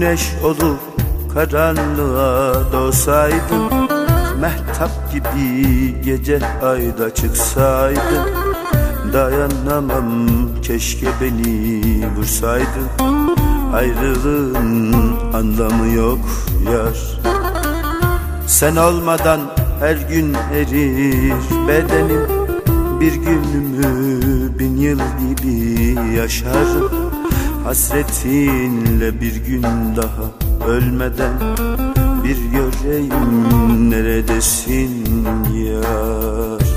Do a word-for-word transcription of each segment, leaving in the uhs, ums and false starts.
güneş olup karanlığa doğsaydın, mehtap gibi gece ayda çıksaydın, dayanamam keşke beni vursaydın. Ayrılığın anlamı yok yar. Sen olmadan her gün erir bedenim, bir günümü bin yıl gibi yaşarım. Hasretinle bir gün daha ölmeden bir göreyim neredesin yar.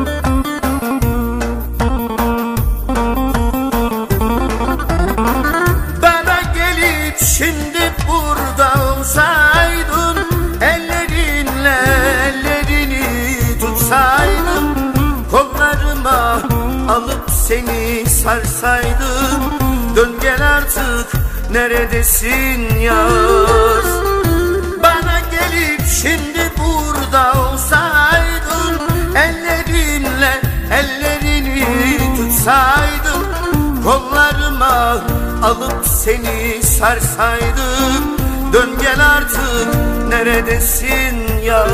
Bana gelip şimdi burada olsaydın, ellerinle ellerini tutsaydın, kollarıma alıp seni sarsaydım. Dön gel artık, neredesin yar? Bana gelip şimdi burada olsaydın, ellerinle ellerini tutsaydın, kollarıma alıp seni sarsaydım. Dön gel artık, neredesin yar?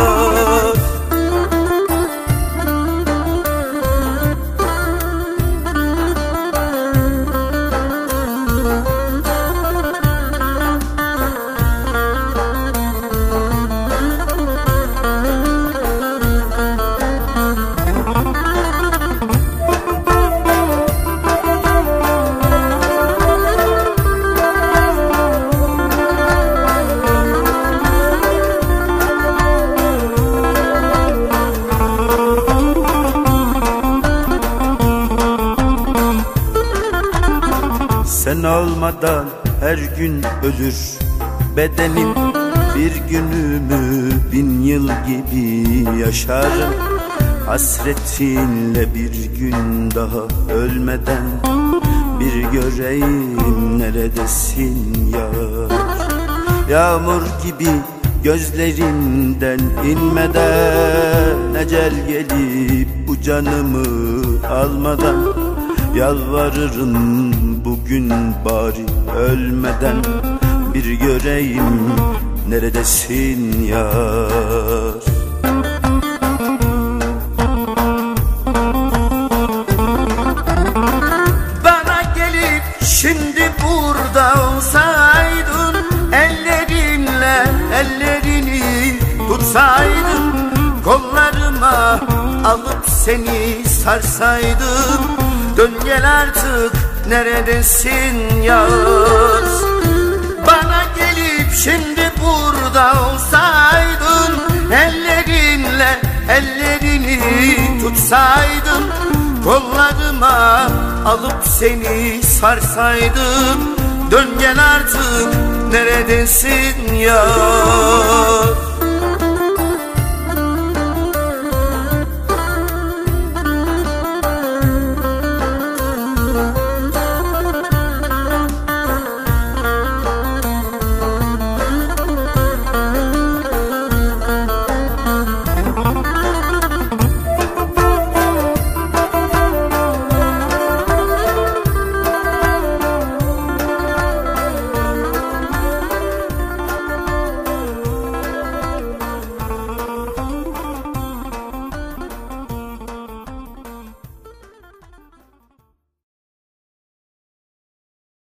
Sen olmadan her gün ölür bedenim, bir günümü bin yıl gibi yaşarım. Hasretinle bir gün daha ölmeden bir göreyim neredesin yar. Yağmur gibi gözlerinden inmeden, ecel gelip bu canımı almadan, yalvarırım bugün bari ölmeden bir göreyim neredesin yar. Bana gelip şimdi burada olsaydın, ellerinle ellerini tutsaydın, kollarıma alıp seni sarsaydım. Dön gel artık, neredesin yar? Bana gelip şimdi burada olsaydın, ellerinle ellerini tutsaydın, kollarıma alıp seni sarsaydım. Dön gel artık, neredesin yar?